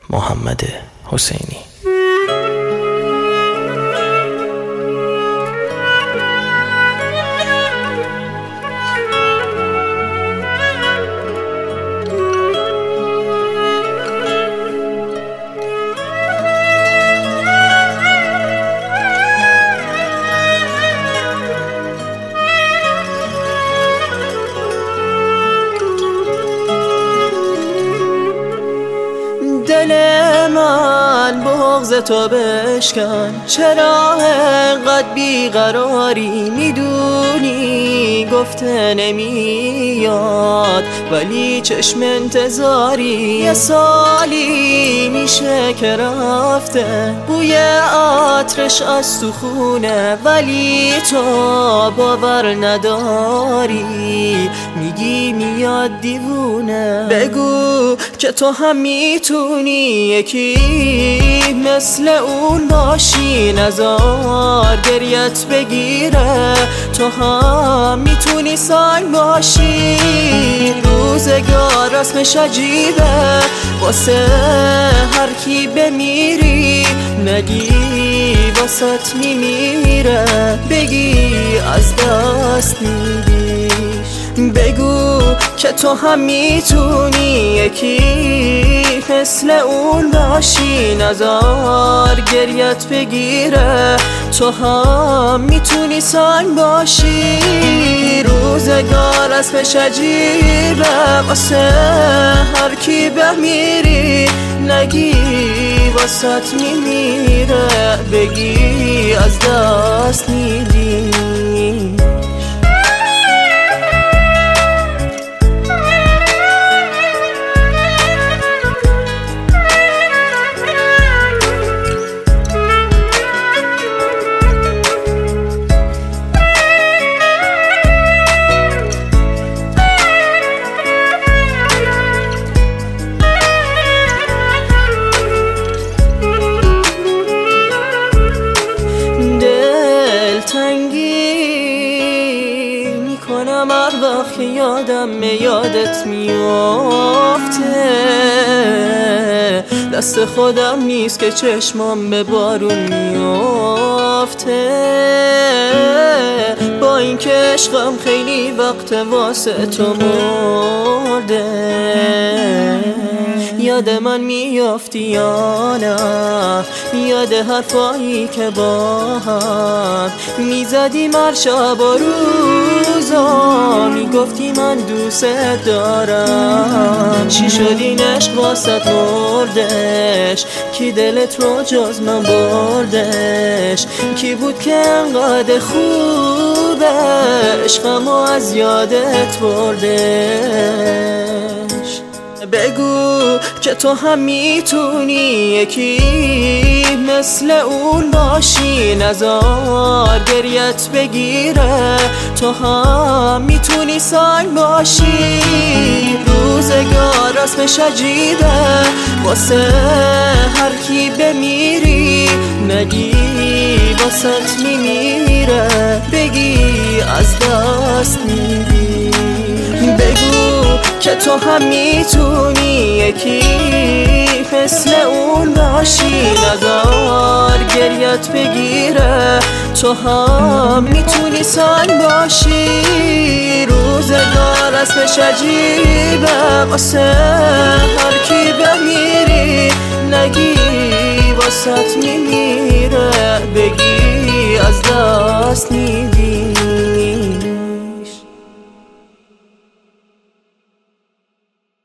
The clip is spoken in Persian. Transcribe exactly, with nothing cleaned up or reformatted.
محمد حسینی. دل من بغض تو بشکن، چرا انقدر بیقراری؟ میدونی گفته نمیاد ولی چشم انتظاری. یه سالی میشه که رفته، بوی عطرش از تو خونه، ولی تو باور نداری، میگی میاد دیوونه. بگو که تو هم میتونی یکی مثل اون باشی، نزار گریت بگیره، تو هم میتونی سنگ باشی. روزگار رسمش عجیبه، واسه هر کی بمیری نگی واسط میمیره، بگی از دست میدیش. بگو که تو هم میتونی یکی مثل اون باشی، نزار گریت بگیره، تو هم میتونی سنگ باشی. روزگار اسمش عجیبه، واسه هر کی بمیری نگی واسط میمیره، بگی از دست میدی. تنگی میکنم هر وقت که یادم یادت میافته، دست خودم نیست که چشمام به بارون میافته، با این که عشقم خیلی وقت واسه تو مرده. یاد من میافتی یا نه؟ یاد حرفایی که با هم میزدیم هر شب و روزا، میگفتی من دوست دارم. چی شد این عشق واسط مردش؟ کی دلت رو جز من بردش؟ کی بود که انقدر خوبه عشقمو از یادت بردش؟ بگو که تو هم میتونی یکی مثل اون باشی، نزار گریت بگیره، تو هم میتونی سنگ باشی. روزگار رسمش عجیبه، واسه هر کی بمیری نگی واسط میمیره، بگی از دست میدی. بگو که تو هم میتونی یکی مثل اون باشی، نزار گریت بگیره، تو هم میتونی سنگ باشی. روزگار اسمش عجیبه، واسه هر کی بمیری نگی واسط میمیره، بگی از دست میدی.